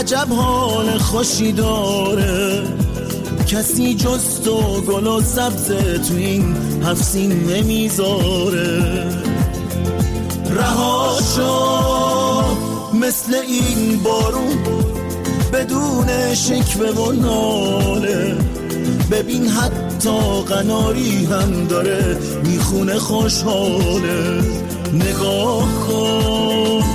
عجب حال خوشی داره، کسی جز تو گل و سبز تو این هفت سین نمیذاره. رها شو مثل این بارون بدون شکوه و ناله، ببین حتی قناری هم داره میخونه خوشحاله. نگاه کن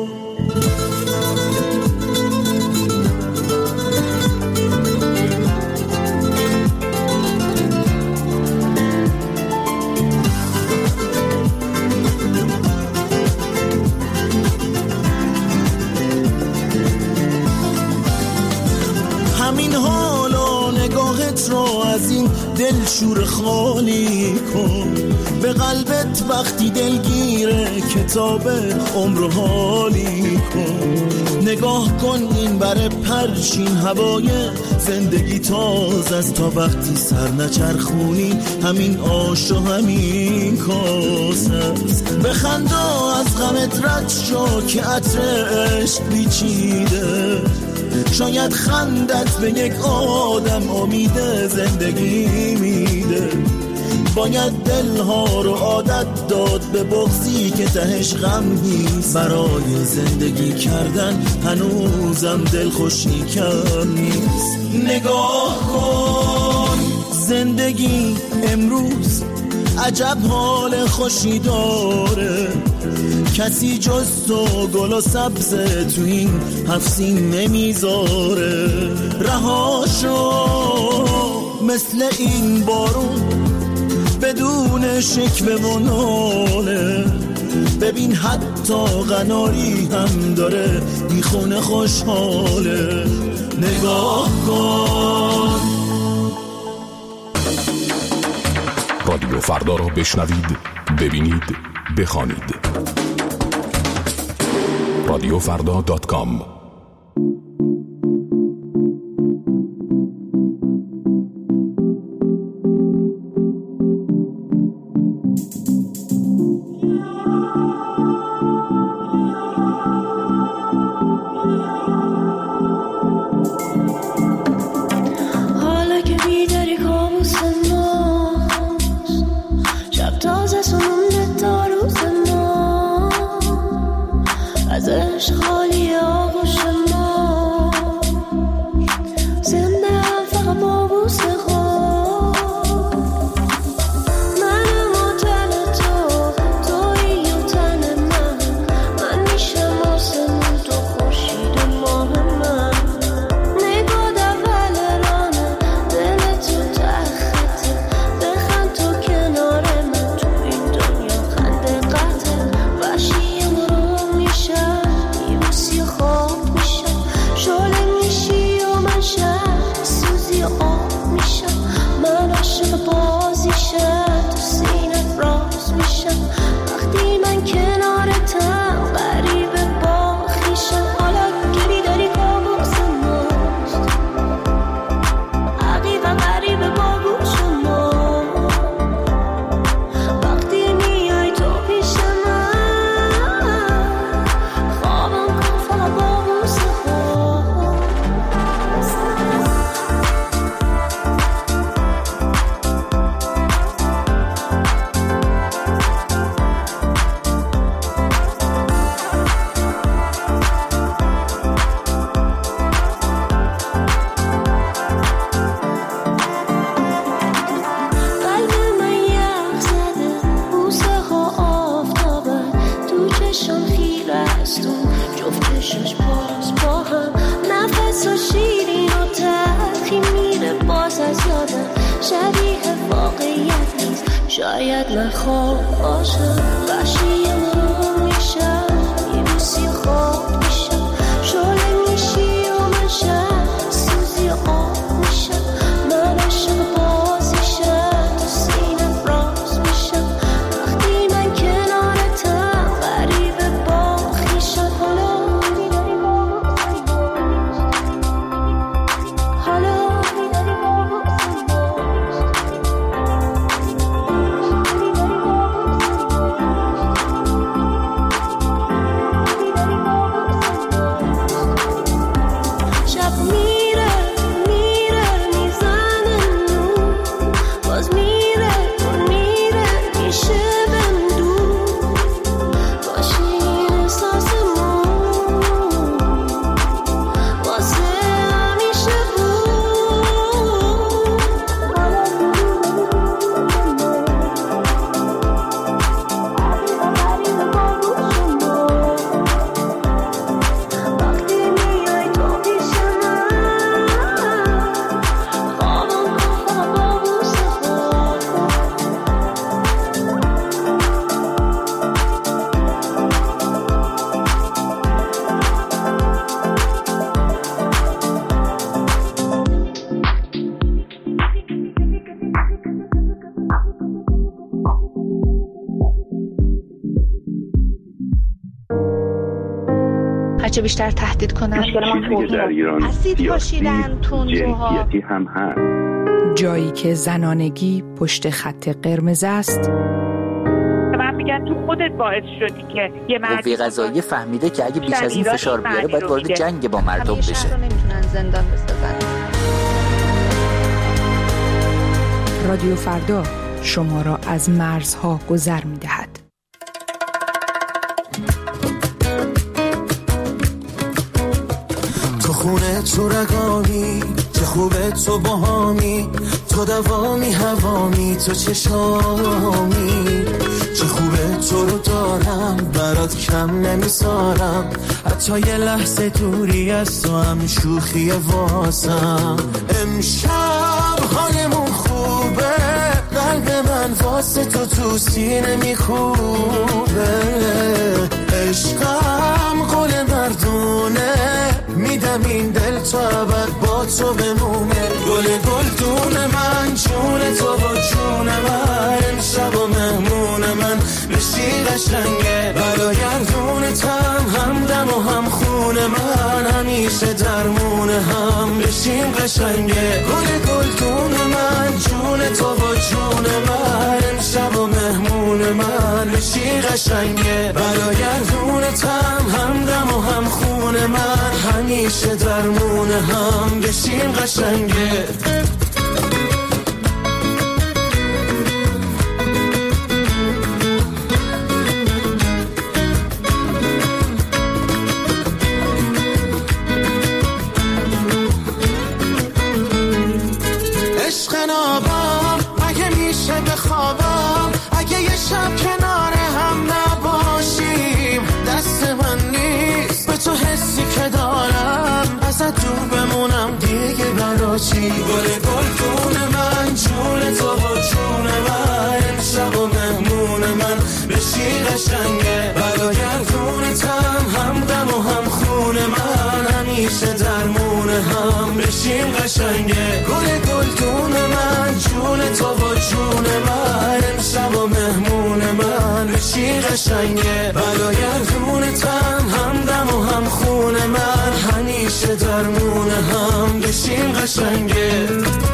همین حالا نگاهت رو از این دل شور خالی کن، به قلبت وقتی دلگیره کتاب عمر حالی کن. نگاه کن این بره پرشین هوای زندگی تازه است، تا وقتی سر نچرخونی همین آش و همین کاسه است. بخندا از غمت رد شو که عطر عشق پیچیده، شاید خندت به یک آدم امید زندگی میده. باید دلها رو عادت داد به بغضی که تهش غم نیست، برای زندگی کردن هنوزم دل خوشی کم نیست. نگاه کن زندگی امروز عجب حال خوشی داره، کسی جز تو گل و سبز تو این هفت سین نمیذاره. رها شو مثل این بارون بدون شکوه و ناله، ببین حتی قناری هم داره میخونه خوشحاله. نگاه کن. رادیو فردا را بشنوید، ببینید، بخوانید. رادیوفردا.com. حالا که بیداری کابوس ماست، شب تازه سمونه تا روز ما، از عشق خالی آغوش ما، زنده هم فقط با بوسه خود. منم و تن تو، تویی و تن من میشم آسمون تو خورشید ماه من. نگاه اول رانه دل تو تخته، بخند تو کنار من تو این دنیا خنده قطعه. وحشی مرو میشم میبوسی خواب میشم، شعله میشی و من شب سوزی آب میشم. من عاشق بازیشم تو سینه راز میشم، وقتی من کنارتم غریبه با خویشم. حالا که بیداری کابوس ماست، عقیق غریبه با گوش ما، وقتی میای تو پیش من خوابم کن فقط با بوس خود. قلب من یخ زده، بوسه ها آفتابه، تو چشم خیره استون جفت چشش باز با هم. نفس و شیرین و تلخی میره باز از یادم، شبیه واقعیت نیست، شاید من خواب باشم. وحشی مرو میشم میبوسی خواب میشم، شعله میشی و من شب سوزی آب میشم. من عاشق بازیشم تو سینه راز میشم، وقتی من کنارتم غریبه با خویشم. حالا میداری با حالا میداری با بچه بیشتر تهدید کنن. چیزی که در ایران اسید پاشیدن تندروها، جنسیتی هم هست. جایی که زنانگی پشت خط قرمز است. من میگن تو خودت باعث شدی که یه قوه قضاییه فهمیده که اگه بیش از این فشار بیاره باید وارد جنگ با مردم بشه. شهر رو نمیتونن زندان بسازن. رادیو فردا شما را از مرزها گذر می‌دهد. تو خونه تو رگامی، چه خوبه تو باهامی، تو دوامی هوامی، تو چشامی، چه خوبه تو رو دارم، برات کم نمیسارم، حتی یه لحظه دوری از تو هم شوخی واسم. امشب حالمون خوبه، قلب من واسه تو سینه میخوبه، عشقم قول مردونه، میدم این دل تا ابد با تو بمونه. گل گلدون من، جون تو با جون من، امشب و مهمون من بشی قشنگه، برگردونتم همدم و هم خون من، همیشه درمون هم بشیم قشنگه. گل گلدون من، جون تو با جون من، امشب و مهمون من بشی قشنگه، برگردونتم همدم و هم خون من، همیشه درمون هم بشیم قشنگه. عشق نابم اگه میشه بخوابم، اگه یه شب کنار هم نباشیم، دست من نیست به تو حسی که دارم، ازت دور بمونم دیگه برا چی. گل گلدون من، جون تو با جون من، امشب و مهمون من بشی قشنگه، برگردونتم همدم و هم خون من، همیشه درمون هم بشیم قشنگه. گل گلدون من، جون تو با جون من، امشب و مهمون من بشی قشنگه، برگردونتم همدم و هم خون من، همیشه درمون هم بشیم قشنگه.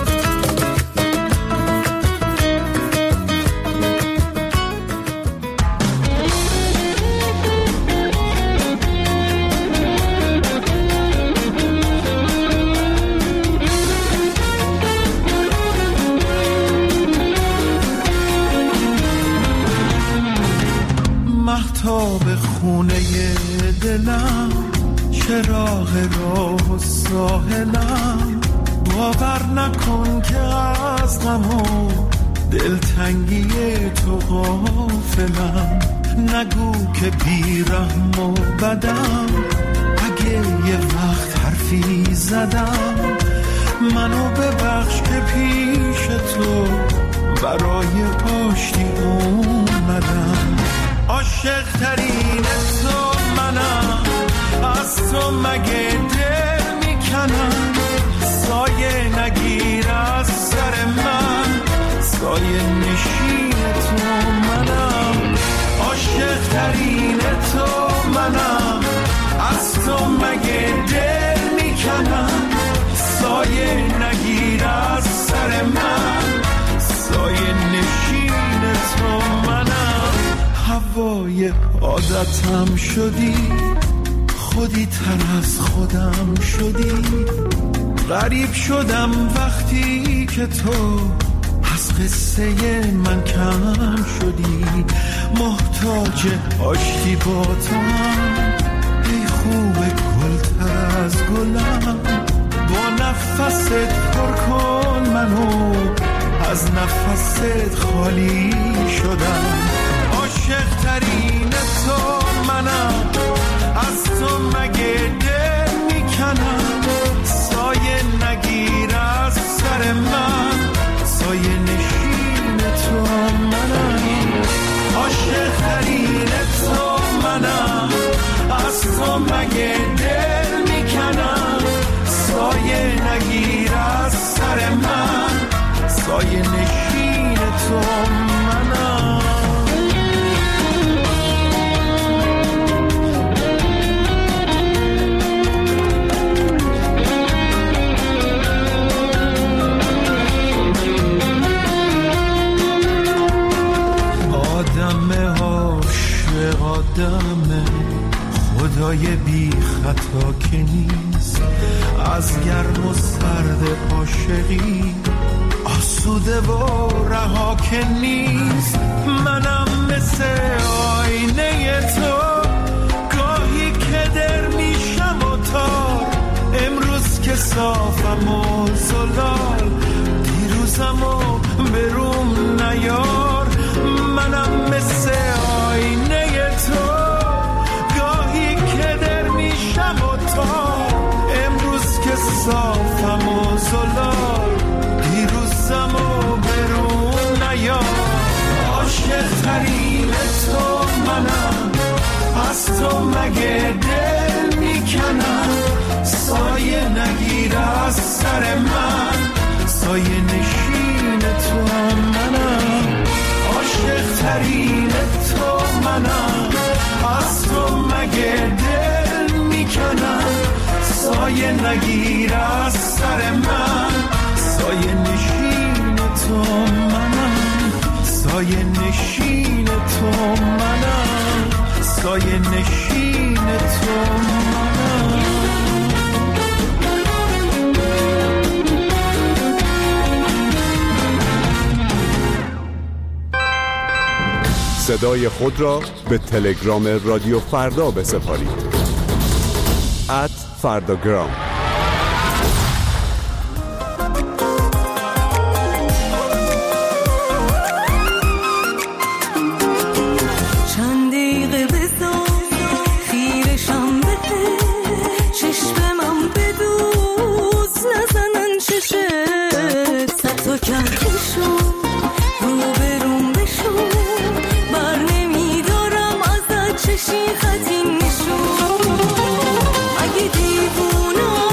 مهتاب خونه دلم، چراغ راه و ساحلم، باور نکن که از غم و دلتنگی تو غافلم، نگو که بیرحم و بدم، اگه یه وقت حرفی زدم، منو ببخش که پیش تو برای آشتی اومدم. عاشق ترین تو منم، از تو مگه دل میکنم، سایه نگیر از سر من، سایه نشین تو منم. عاشق ترین تو منم، از تو مگه دل میکنم، سایه نگیر از سر من، سایه نشین تو منم. هوای عادتم شدی، خودی تر از خودم شدی، غریب شدم وقتی که تو از قصه من کم شدی، محتاج آشتی با تو هم، ای خوب گل تر از گلم، با نفست پر کن منو، از نفست خالی شدم. عاشق ترین تو منم، از تو مگه دل میکنم، سایه نگیر از سر من، سایه نشین تو منم. عاشق ترین تو منم، از تو مگه دل میکنم، سایه نگیر از سر من، سایه نشین تو منم. خطا که نیست، از گرم و سرد عاشقی آسوده و رها که نیست. منم مثل آینه تو، گاهی که در میشم و تار، امروز که صافم و زلال، دیروزم و بروم نیار. منم مثل آینه تو، گاهی که در میشم و تار، امروز که صافم و زلال، دیروزم و بروم نیار. عاشق ترین تو منم، از تو مگه دل میکنم، سایه نگیر از سر من، سایه نشین تو منم. عاشق ترین تو منم، از تو مگه دل میکنم، سایه نگیر از سر من، سایه نشین تو منم، سایه نشین تو منم، سایه نشین تو منم. صدای خود را به تلگرام رادیو فردا بسپارید. @فرداگرام. چند دقیقه بذار خیرشم بده، چشمم بدوز نزنن چشت، صد تا کهکشون رو بروم بشون، بر نمیدارم ازت چشی خطی نشون. اگه دیوونم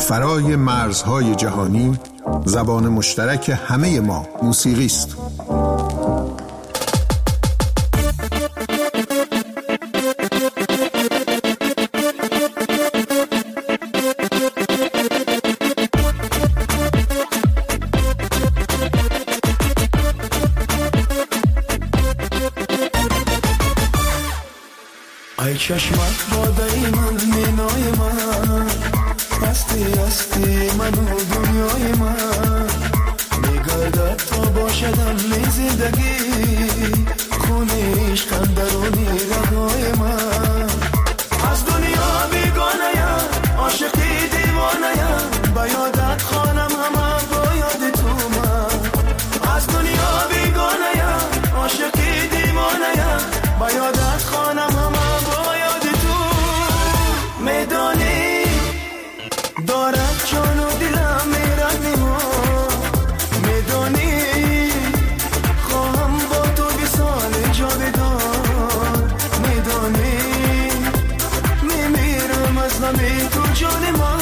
فرای مرزهای جهانی، زبان مشترک همه ما موسیقی است. ای چشمت بادای من، مینای من، هستی هستی من و دنیای من، میگردد تا باشدم می زندگی، خونه عشق اندرونی رگای من. از دنیا بیگانه‌ام، عاشقی دیوانه‌ام، با یادت خوانم همه با یاد تو من. از دنیا بیگانه‌ام، عاشقی دیوانه‌ام، با یادت خوانم همه با یاد تو. میدانی دارد جان و دلم میرنی ها، میدانی خواهم با تو بی سال جاودان، میدانی میمیرم از غم تو جان من،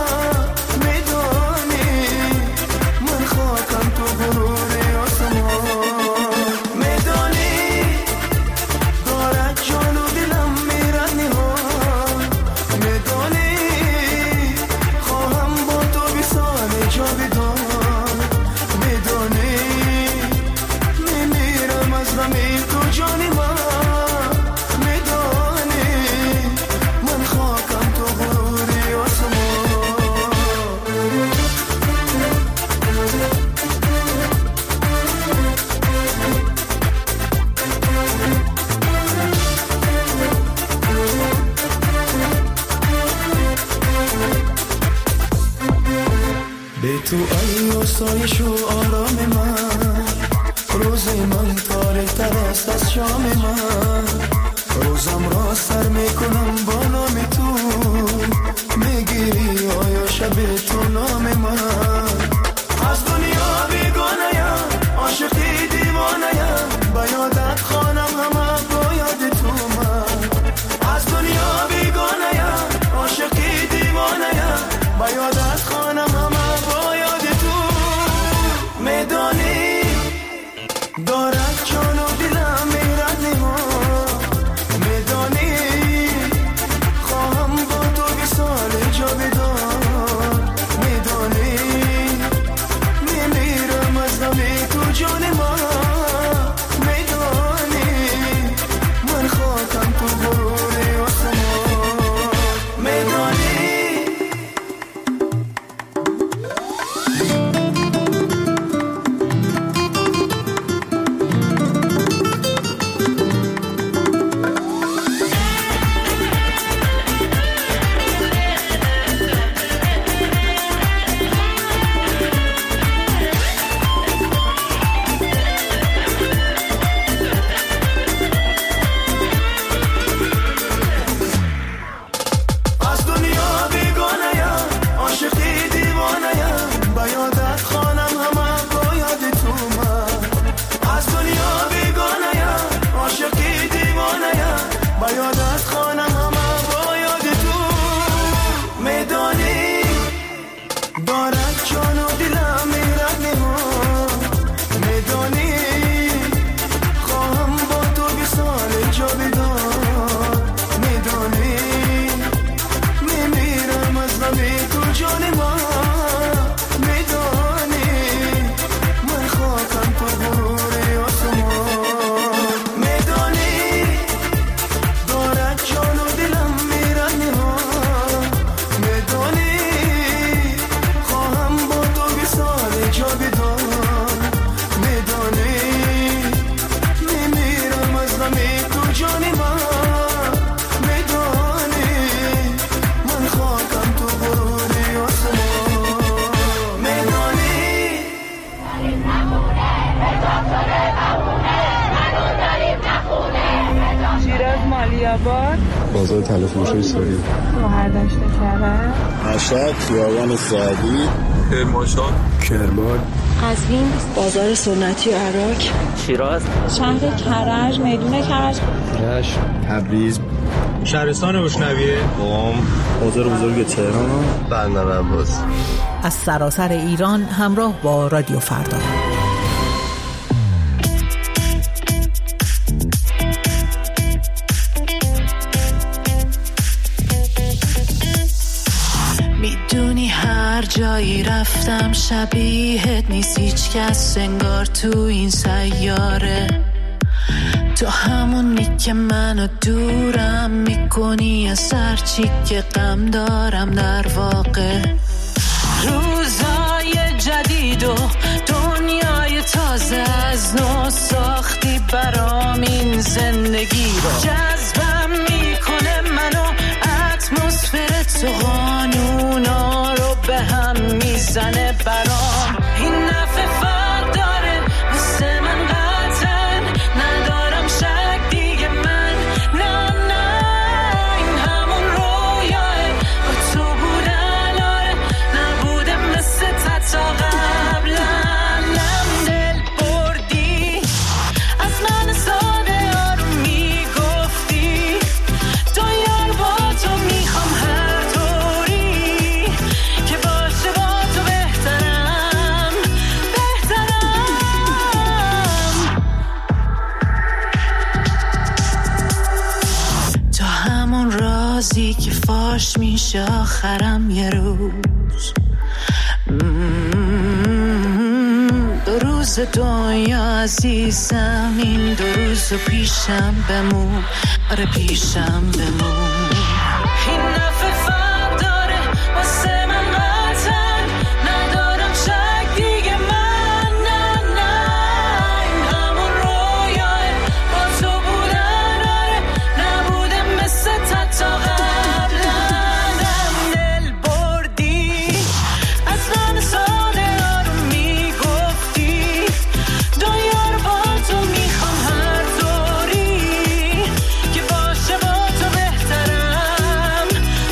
میدانی من خاکم تو غرور آسمان، میدانی دارد جان و دلم میرنی ها، میدانی خواهم با تو بی سال جاودان، میدانی میمیرم از غم تو جان من، میدانی من خاکم تو غروری آسمان. به تو ای آسایش و آرام من، روز من تاریک تر است از شام من، روزم را سر میکنم با نام تو، میگیری آیا شب تو نام من. از دنیا بیگانه‌ام، عاشقی دیوانه‌ام، با یادت خوانم همه با یاد تو من. از دنیا بیگانه‌ام، عاشقی دیوانه‌ام، با یادت خوانم همه با یاد تو. میدانی دارد جان و دلم میرنی ها، میدانی خواهم با تو بی سال جاودان، میدانی میمیرم از غم تو جان من، میدانی من خاکم تو غرور آسمان، میدانی. از دنیا بیگانه‌ام، عاشقی دیوانه‌ام، با یادت خوانم همه با یاد تو من. از دنیا بیگانه‌ام، عاشقی دیوانه‌ام، با یادت خوانم همه با یاد تو. میدانی دارد جان و دلم میرنی ها، میدانی خواهم با تو بی سال جاودان، میدانی میمیرم از غم تو جان من، میدانی من خاکم تو غرور آسمان، میدانی دارد جان و دلم میرنی ها، میدانی خواهم با تو بی سال جاودان، میدانی میمیرم از غم تو جان من، میدانی من خاکم تو غروری آسمان، میدانی شیراز مالیاباد، بازار تلفروشی سوری، مهردشت کرد، مشهد، خیابان سعدی، کرمانشاه، کرمان، قزوین، بازار سنتی عراق، شیراز، شهر کرج، میدون کرج، رشت، تبریز، شهرستان بوشنویه، قم، بازار بزرگ تهران، بندر عباس. از سراسر ایران همراه با رادیو فردا. میدونی هر جایی رفتم شبیهت نیست هیچ کس انگار تو این سیاره. تو همونی که منو دورم میکنی از هر چی که غم دارم. در واقع روزای جدید و دنیای تازه از نو ساختی برام این زندگی رو. جذبم میکنه منو اتمسفر تو، قانونا رو به هم میزنه برام. این نفع فرق داره مثل من قطعا، ندارم شک دیگه من. نه این همون رویاه با تو بودن، آره نبوده مثل تا قبلا. دل بردی از من ساده آروم میگفتی، تو یار با تو میخوام هر طوری که باشه با تو بهترم. تو همون رازی که فاش میشه آخرم یه روز. دو روز دنیا عزیزم، این دو روز پیشم بمون، آره پیشم بمون. این نفع فرق داره واسه من قطعا، ندارم شک دیگه من. نه این همون رویاه با تو بودن، آره نبوده مثل تا قبلا. دل بردی از من ساده آروم میگفتی، دنیا رو با تو میخوام هر طوری که باشه با تو بهترم.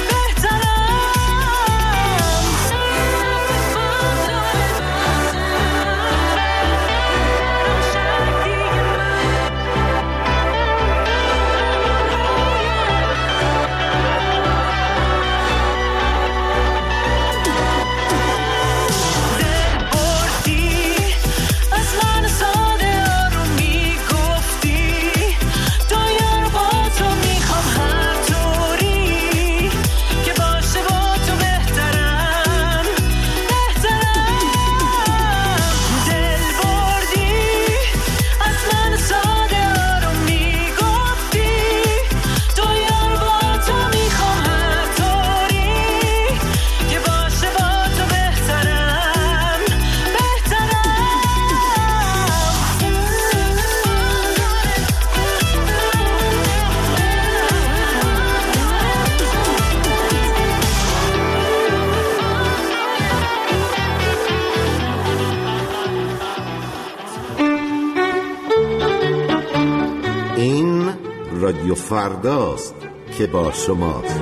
این رادیو فرداست که با شماست.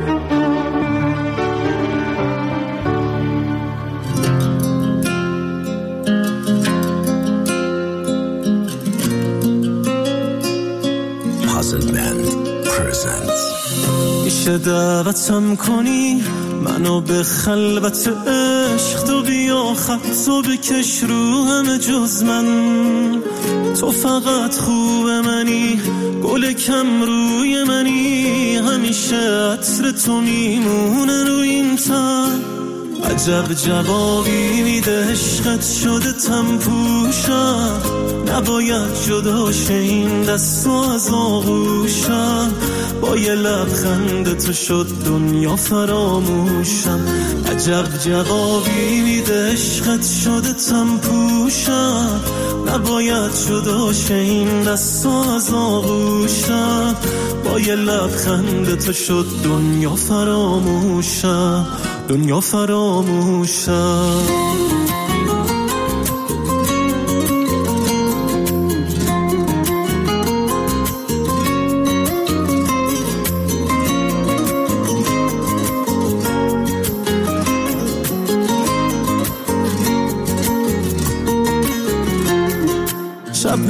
Puzzle Band presents. میشه دعوتم کنی منو به خلوت عشق، تو بیا خطو بکش رو همه جز من. تو فقط خوب منی، گل کم روی منی، همیشه عطر تو میمونه روی این تن. عجب جوابی میده عشقت شده تم پوشم، نباید جدا شه این دست از آغوشم. با یه لبخند تو شد دنیا فراموشم. عجب جوابی میده عشقت شده تم پوشم، نباید جدا شه این دست از آغوشم. با یه لبخند تو شد دنیا فراموشم، دنیا فراموشم.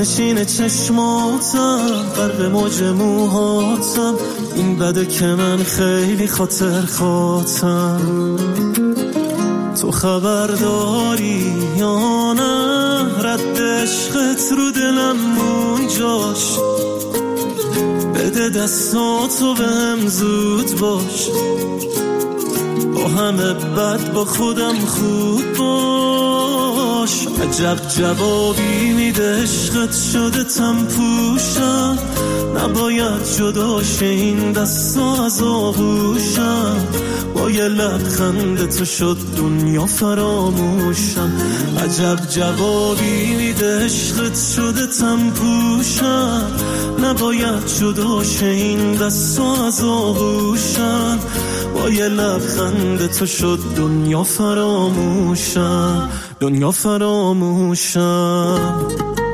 همنشین چشماتم، غرق موج موهاتم، این بده که من خیلی خاطر خاطم. تو خبر داری یا نه رد عشقت رو دلم اونجاش؟ بده دستاتو بهم زود باش، با همه بد با خودم خوب باش. عجب جوابی میده عشقت شده تم پوشم، نباید جداش این دستا از آغوشم. با یه لبخند تو شد دنیا فراموشم. عجب جوابی میده عشقت شده تم پوشم، نباید جداش این دستا از آغوشم. با یه لبخند تو شد دنیا فراموشم، دنیا فراموشم.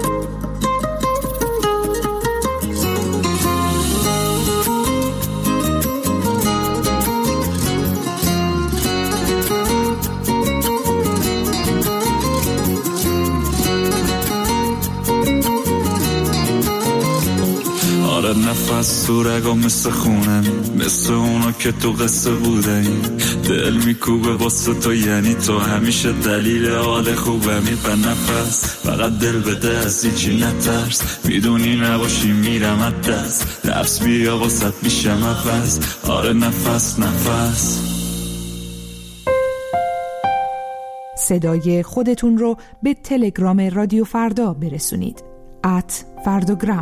نفس تو رگام مثل خونم، مثل اونا که تو قصه بودنی. دل میکوبه واسه تو، یعنی تو همیشه دلیل حال خوبم. به نفس فقط دل بده، از هیچی نترس، میدونی نباشی میرم از دست. نفس بیا واسه میشم عوض. آره نفس نفس. صدای خودتون رو به تلگرام رادیو فردا برسونید. @فرداگرام.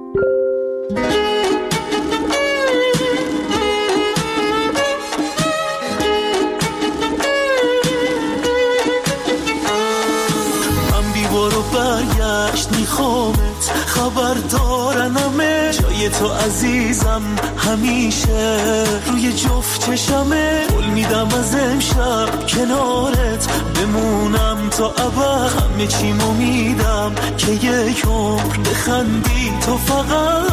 برگشت میخوامت، خبر دارنمه جای تو عزیزم همیشه روی جفت چشمه. قول میدم از امشب کنارت بمونم تا ابد، همه چیمو میدم که یک عمر بخندی تو فقط.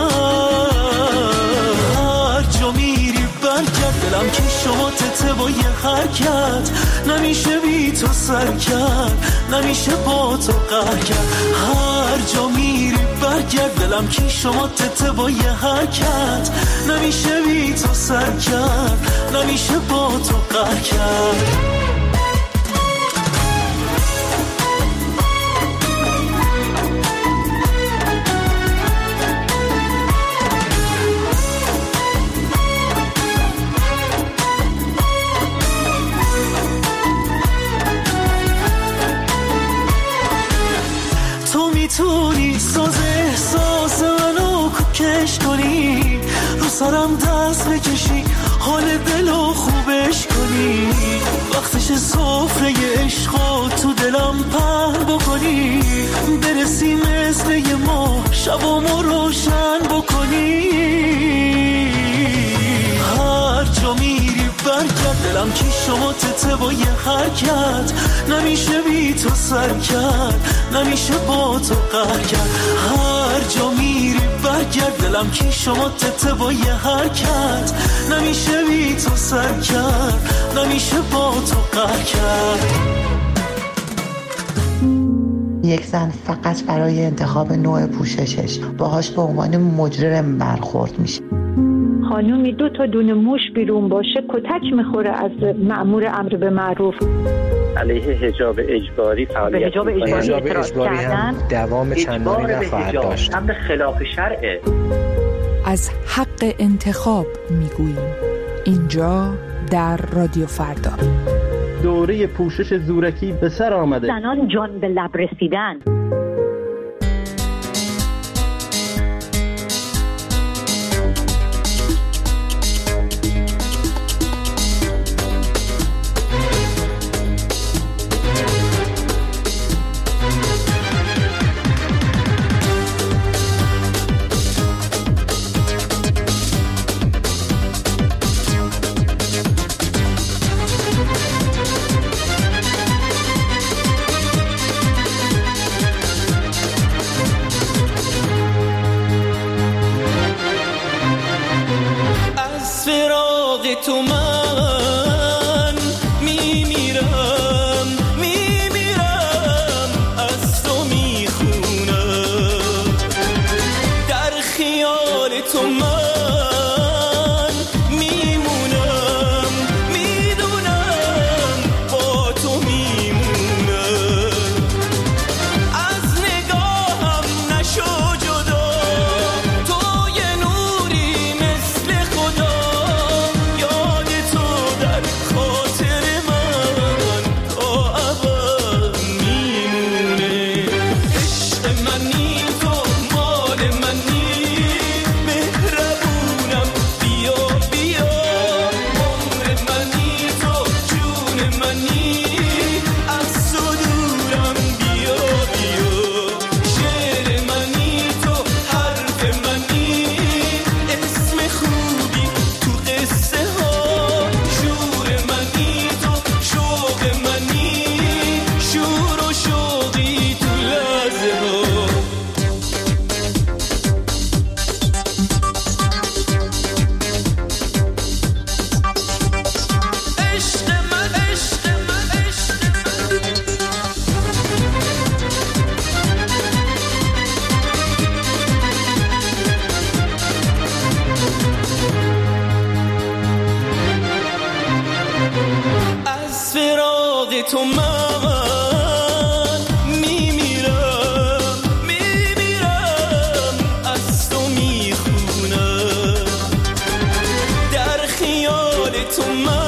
هر جا میری برگرد، دلم که شما تته با یه حرکت، نمیشه بی تو سر کرد، نمیشه با تو قهر کرد. هر جا میری برگرد، دلم که شما تته با یه حرکت، نمیشه بی تو سر کرد، نمیشه با تو قهر کرد. میتونی ساز احساس منو کش کنی، رو سرم دست بکشی، حال دلو خوبش کنی. وقتش سفره عشقا تو دلم پهن بکنی، برسی مثل یه ماه شبامو روشن بکنی. هر جا میری برگرد، دلم که شما تته با یه حرکت، نمیشه بی تو سر کرد، نمیشه با تو قهر کرد. هر جا میری برگرد، دلم که شما تته با یه حرکت، نمیشه بی تو سر کرد، نمیشه با تو قهر کرد. یک زن فقط برای انتخاب نوع پوششش باهاش به عنوان مجرم برخورد میشه. خانومی 2 تا دونه موش بیرون باشه کتک میخوره از مأمور امر به معروف. علیه حجاب اجباری فعالیت به حجاب اجباری هم دوام چندانی نخواهد داشت. امر خلاف شرعه. از حق انتخاب میگوییم اینجا در رادیو فردا. دوره پوشش زورکی به سر آمده. زنان جان به لب رسیدن. تو من میمیرم از تو میخونم در خیال تو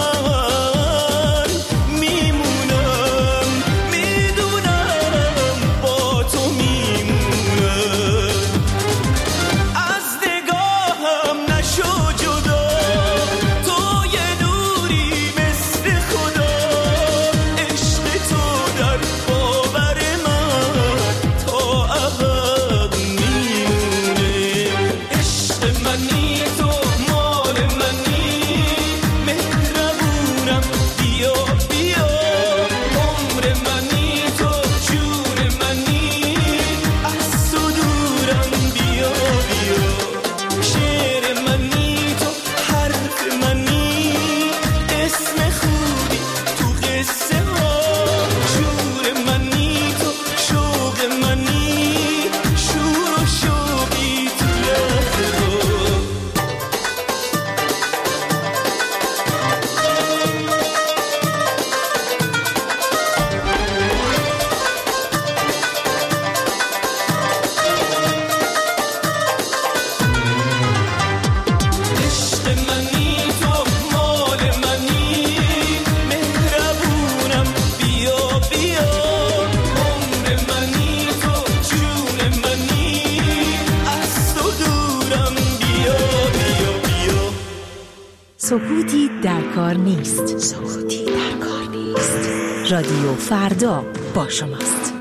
من میمونم میدونم با تو میمونم از نگاهم نشو جدا تو یه نوری مثل خدا عشق تو در باور من تا ابد میمونه عشق منی تو مال منی مهربونم بیا بیا عمر منی تو جون منی از تو دورم بیا بیا شعر منی تو حرف منی اسم خوبی تو قصه ها شور منی تو شوق منی شور و شوقی تو لحظه ها عشق منی تو مال منی مهربونم بیا بیا عمر منی تو جون منی از تو دورم بیا بیا بیا سکوتی در کار نیست. رادیو فردا با شماست.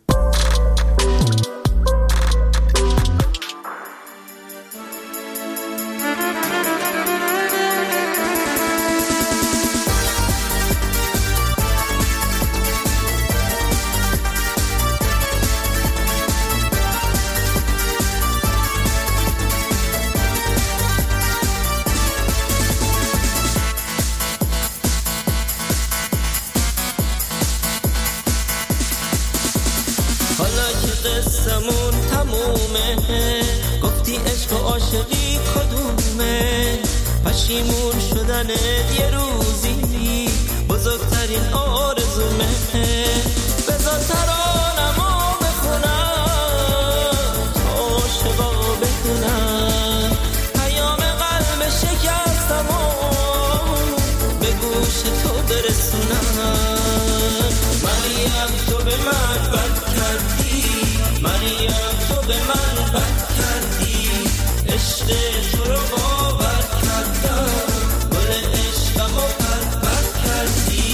حالا که قصمون تمومه گفتی عشق و عاشقی کدومه پشیمون شدن یه روزی بزرگترین آرزومه بذار ترانمو بخونم تا عاشقا بدونم پیام قلب شکستمو به گوش تو برسونم مریم تو به من بد کردی مریم تو به من بد کردی عشق تو رو باور کردم گل عشقمو پرپر کردی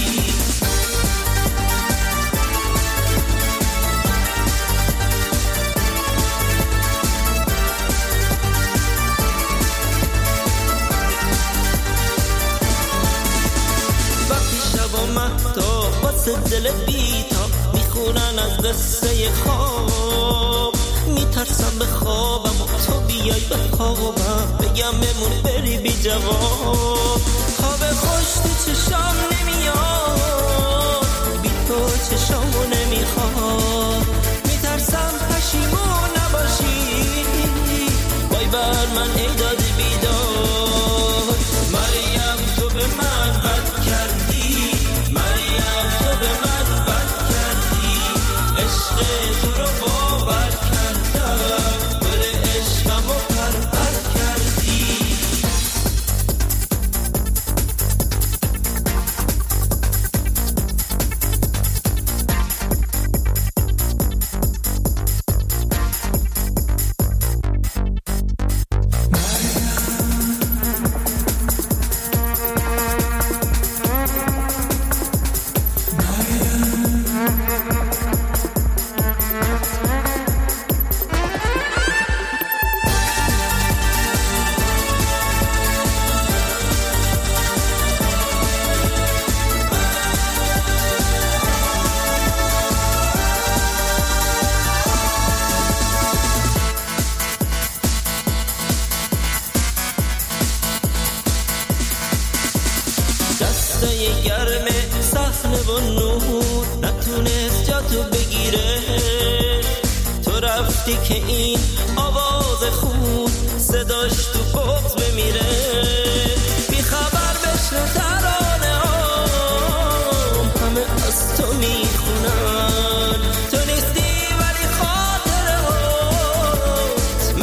وقتی شب و مهتا واسه دل بیتا میخونن از قصه خواب میترسم به خوابم و تو بیای به خوابم بگم بمون بری بی جواب خواب خوش تو چشام نمیاد بی تو چشامو نمیخواد میترسم پشیمون نباشی وای بر من ای داد بیداد مریم تو به من بد کردی مریم تو به من بد کردی عشق تو رو باور کردم گل عشقمو پرپر کردی دستای گرم صحنه و نور نتونست جا تو بگیره تو رفتی که این آواز خون صداش تو بغض بمیره بی خبر بشنو ترانه همه از تو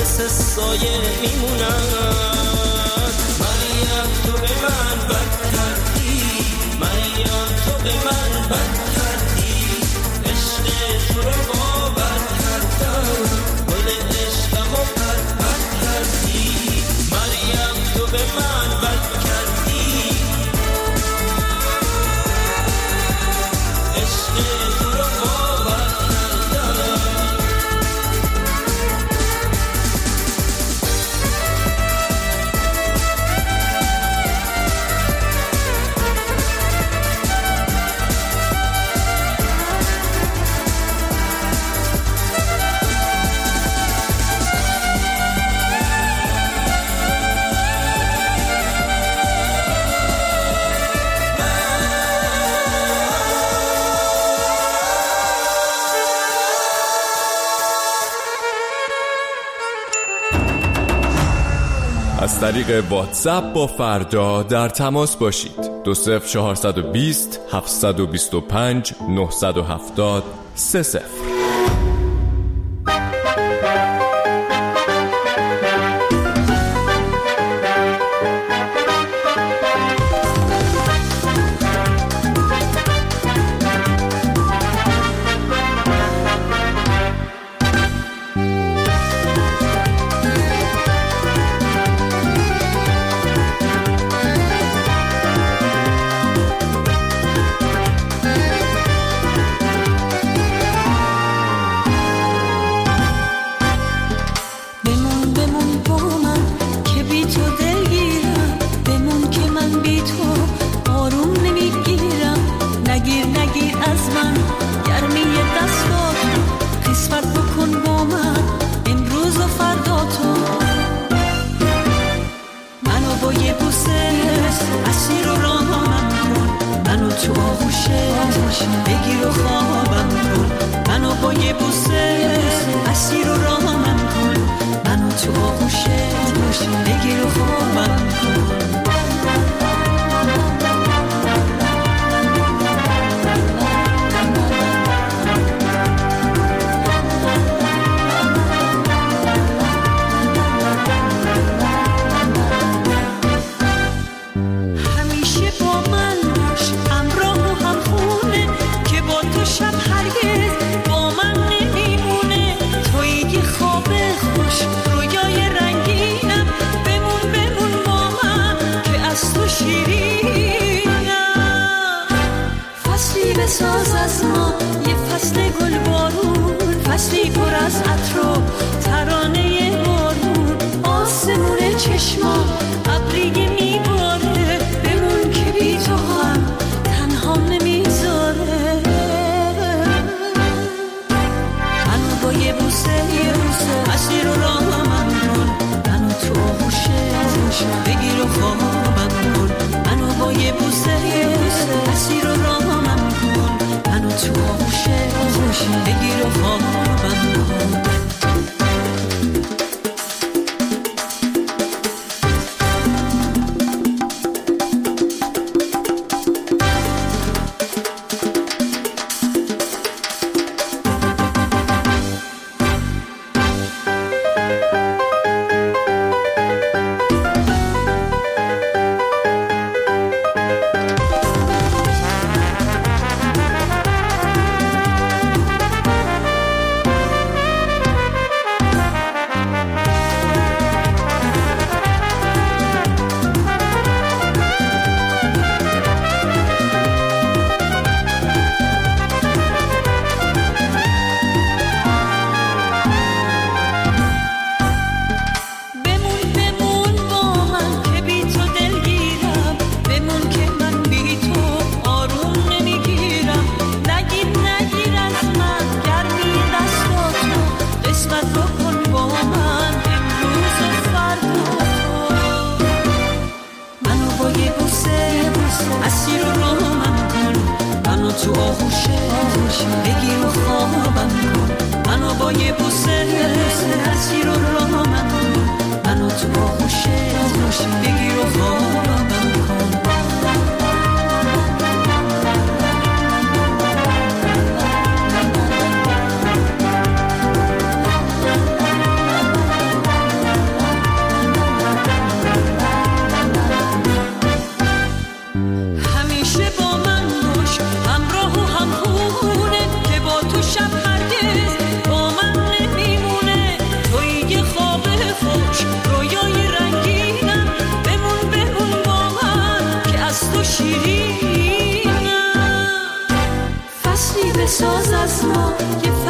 مثل سایه میمونن. مریم تو به من بد کردی، مریم تو به من بد کردی، عشق تو رو باور کردم، گل عشقمو بد کردی. مریم تو به من بد کردی، عشق تو رو باور کردم. از طریق واتساپ با فردا در تماس باشید. 20420 725 970 30. بگیر و خوابم کن، منو با یه بوسه اسیر و رامم کن، منو تو آغوشت بگیر و خوابم کن. رویای رنگینم بمون بمون با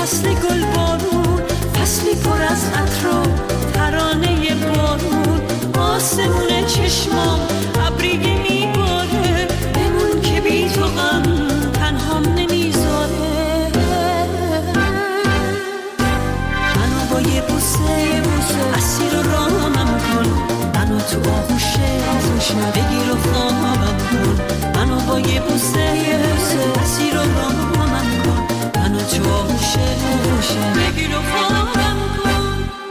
فصل گل بارون، فصلی پر از عطر و ترانه بارون. آسمون چشمام ابری میباره، بمون که بی تو غم تنهام نمیذاره. منو با یه بوسه اسیر رامم کن، منو تو آغوشه بگیر و خوابم کن. منو با یه بوسه اسیر رامم کن، منو تو آغوشه بگیر و خوابم کن.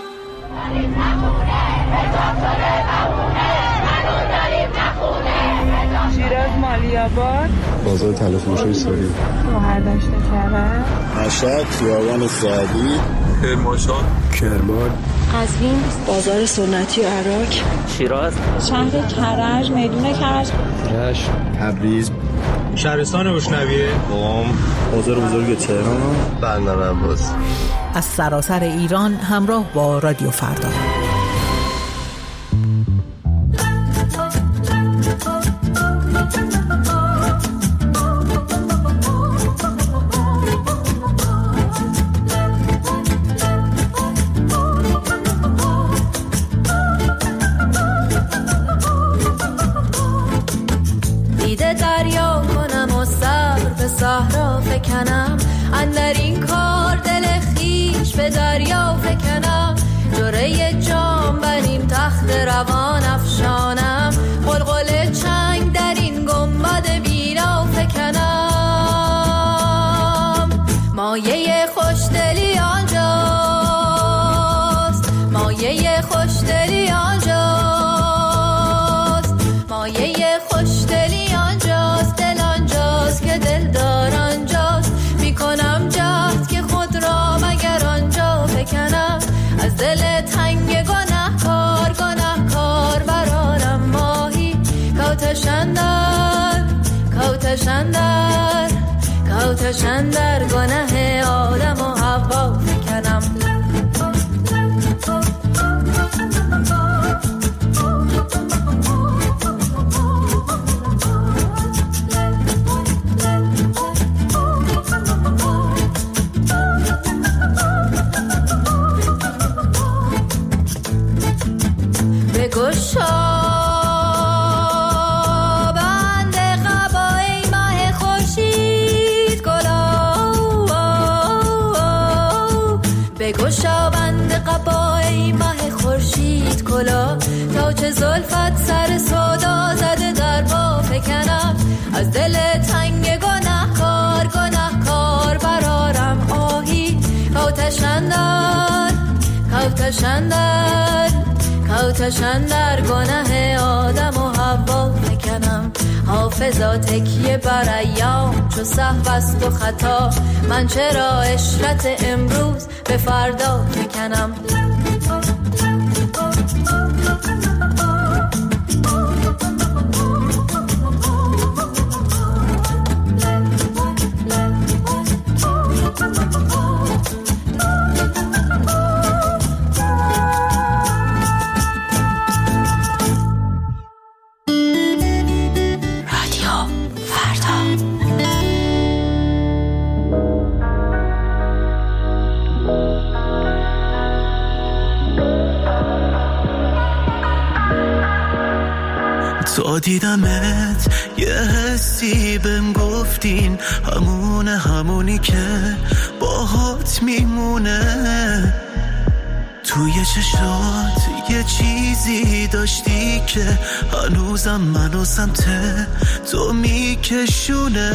شیراز مالیاباد، بازار تلفروشی ساری، شهرداشت کرد، مشهد خیابان سعدی، کرمانشاه، کرمان، قزوین بازار سنتی عراق، شیراز شهر کرج میدون کرج، رشت، تبریز، شهرستان روشنویه، قم، بازار بزرگ تهران، بندر عباس. از سراسر ایران همراه با رادیو فردا. دیده دریا کنم و سر به صحرا فکنم، اندر این کار دل خیش به دریا فکنم. جوره جام بریم تخت روان افشانم، قلقل چنگ در این گنبد بینا فکنم. مایه خوشدلی آنجاست، مایه خوشدلی آنجاست، مایه خوشدلی آنجاست. دل آنجاست که دل دار آنجاست، میکنم جهد که خود را مگر آنجا بکنم. از دل تنگ گناهکار گناهکار برارم ماهی، کوتشندر کوتشندر کوتشندر گناه آدم و حوا فکنم. گشابند قبای ماه خورشید کلا، تا چه زلفت سر صدا زده در پا فکنم. از دل تنگ گناهکار گناهکار برارم آهی، کوتشندر کوتشندر کوتشندر گناه آدم و حوا فکنم. حافظا تکیه بر ایام چو سهو است و خطا، من چرا عشرت امروز به فردا فکنم. تا دیدمت یه حسی بهم گفتین، همونی که باهات میمونه. توی چشات یه چیزی داشتی که هنوزم منو سمت تو میکشونه.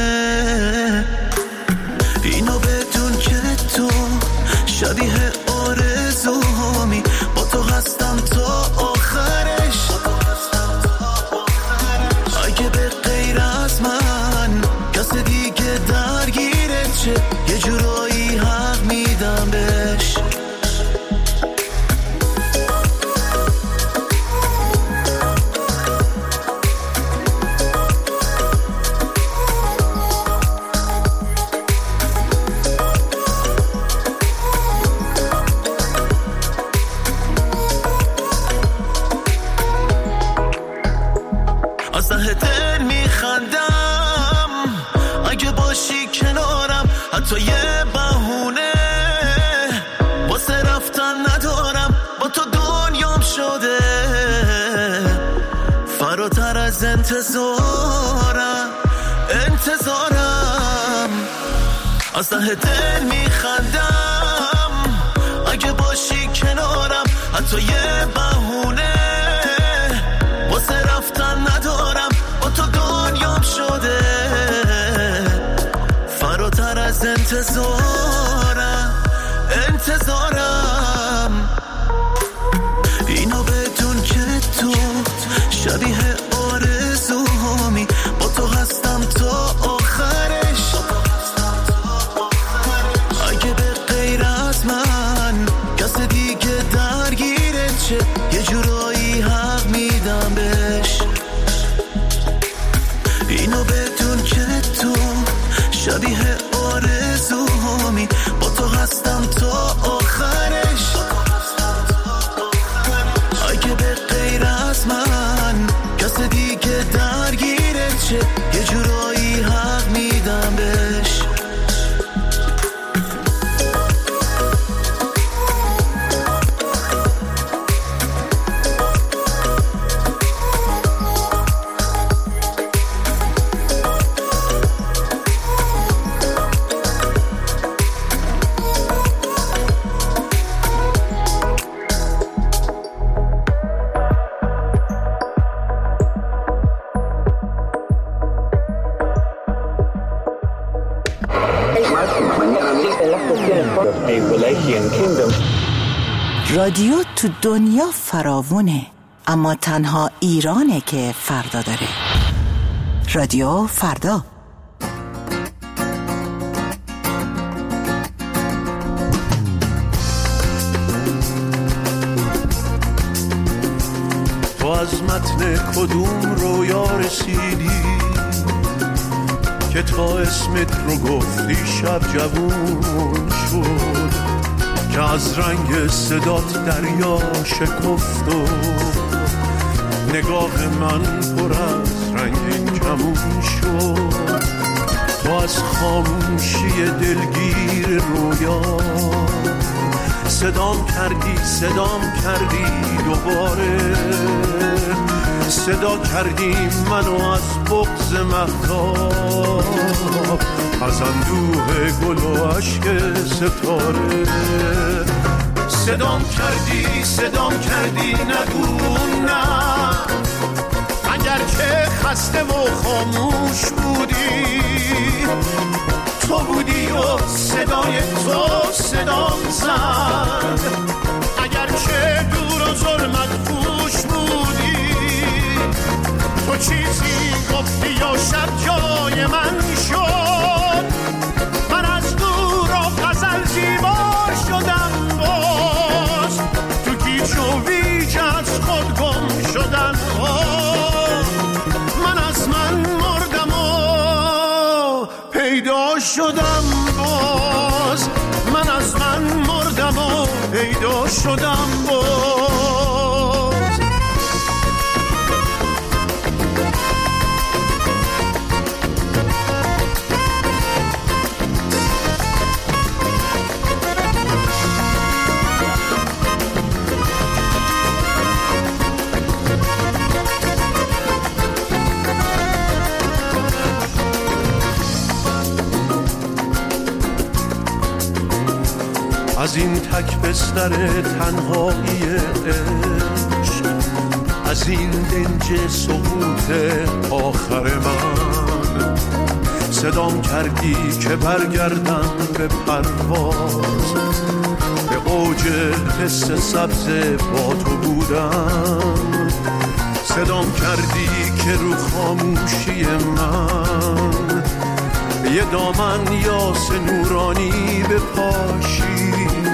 اینو بدون که تو شبیه آرزوهامی، با تو هستم تا آخرش. اگه به غیر از من کس دیگه درگیرت چه، یه جورایی حق میدم بهش. از ته دل میخندم اگه باشی کنارم، حتی یه بهونه انتظارم از ته دل میخندم اگه باشی کنارم، حتی یه بهونه واسه رفتن ندارم، با تو دنیام شده فراتر از انتظارم اینو بدون که تو شبیه آرزوهامی، با تو هستم تا آخرش. اگه به غیر از من کس دیگه درگیره چه، یه جورایی حق میدم بهش. اینو بدون که تو شبیه آرزوهامی، با تو هستم تا آخرش. اگه به غیر از من کس دیگه درگیره چه، یه جورایی حق میدم بهش. رادیو تو دنیا فراوونه، اما تنها ایرانه که فردا داره. رادیو فردا. تو از متن کدوم رویا رسیدی که تا اسمت رو گفتی شب جوون شد، که از رنگ صدات دریا شکفت و نگاه من پر از رنگ کمون شد. تو از خاموشی دلگیر رویا صدام کردی دوباره، صدا کردی منو از بغض مهتاب، از اندوه گل و عشق ستاره. صدام کردی نگو نه، اگر که خسته و خاموش بودی، تو بودی و صدای تو صدام زد. اگر که دور و ظلمت پوش بودی، تو چیزی گفتی یا شب جای من شد. من از دور و غزل زیبا شدم، باز تو گیج و ویج از خود گم شدم. من از من مردم و پیدا شدم، باز من از من مردم و پیدا شدم باز. از این تک بستر تنهایی عشق، از این دنج سقوط آخر من، صدام کردی که برگردم به پرواز، به اوج حس سبز با تو بودم. صدام کردی که رو خاموشی من یه دامن یاس نورانی بپاشی،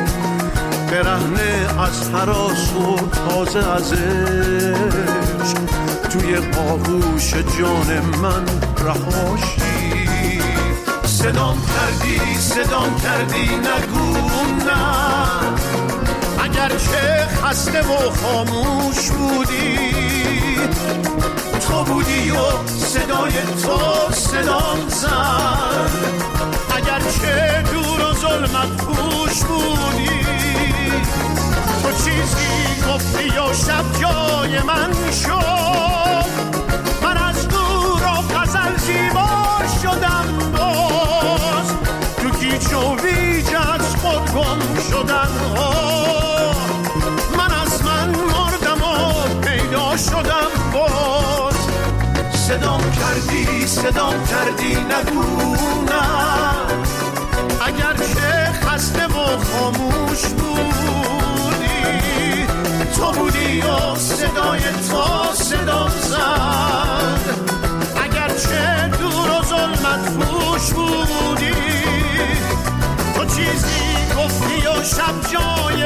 برهنه از هراس و تازه از عشق، توی آغوش جان من رهاشی. صدام کردی نگو نه، اگر که خسته و خاموش بودی، تو بودی و صدای تو صدام زد. اگر که دور و ظلمت پوش بودی، تو چیزی گفتی یا شب جای من شد. من از صدام کردی نگو نه، اگر که خسته و خاموش بودی، تو بودی و صدای تو صدام زد، اگر چه دور و ظلمت پوش بودی، تو چیزی گفتی و شب جای